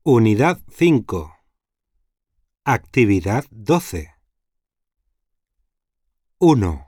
Unidad 5. Actividad 12. 1.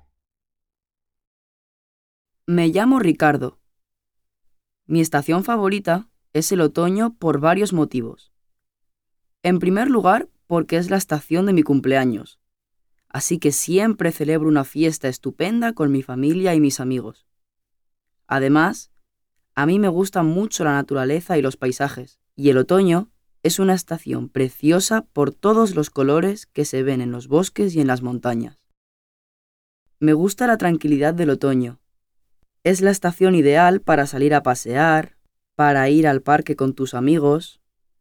Me llamo Ricardo. Mi estación favorita es el otoño por varios motivos. En primer lugar, porque es la estación de mi cumpleaños, así que siempre celebro una fiesta estupenda con mi familia y mis amigos. Además, a mí me gusta mucho la naturaleza y los paisajes, y el otoño es una estación preciosa por todos los colores que se ven en los bosques y en las montañas. Me gusta la tranquilidad del otoño. Es la estación ideal para salir a pasear, para ir al parque con tus amigos.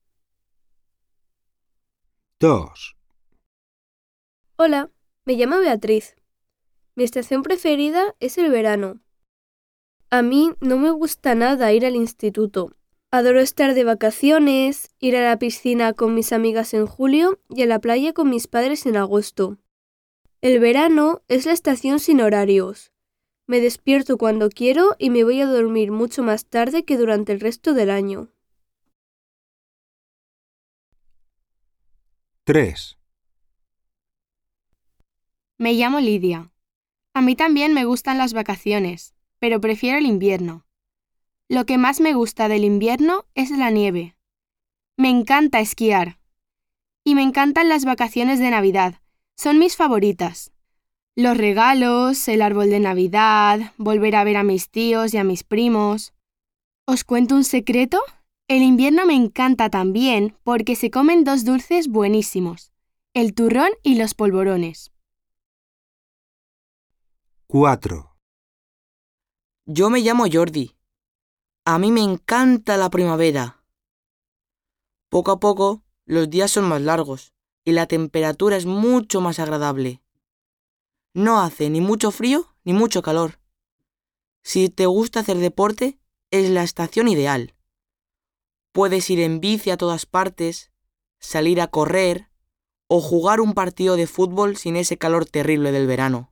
2. Hola, me llamo Beatriz. Mi estación preferida es el verano. A mí no me gusta nada ir al instituto. Adoro estar de vacaciones, ir a la piscina con mis amigas en julio y a la playa con mis padres en agosto. El verano es la estación sin horarios. Me despierto cuando quiero y me voy a dormir mucho más tarde que durante el resto del año. 3. Me llamo Lidia. A mí también me gustan las vacaciones, pero prefiero el invierno. Lo que más me gusta del invierno es la nieve. Me encanta esquiar. Y me encantan las vacaciones de Navidad. Son mis favoritas. Los regalos, el árbol de Navidad, volver a ver a mis tíos y a mis primos. ¿Os cuento un secreto? El invierno me encanta también porque se comen dos dulces buenísimos, el turrón y los polvorones. 4. Yo me llamo Jordi. A mí me encanta la primavera. Poco a poco, los días son más largos y la temperatura es mucho más agradable. No hace ni mucho frío ni mucho calor. Si te gusta hacer deporte, es la estación ideal. Puedes ir en bici a todas partes, salir a correr o jugar un partido de fútbol sin ese calor terrible del verano.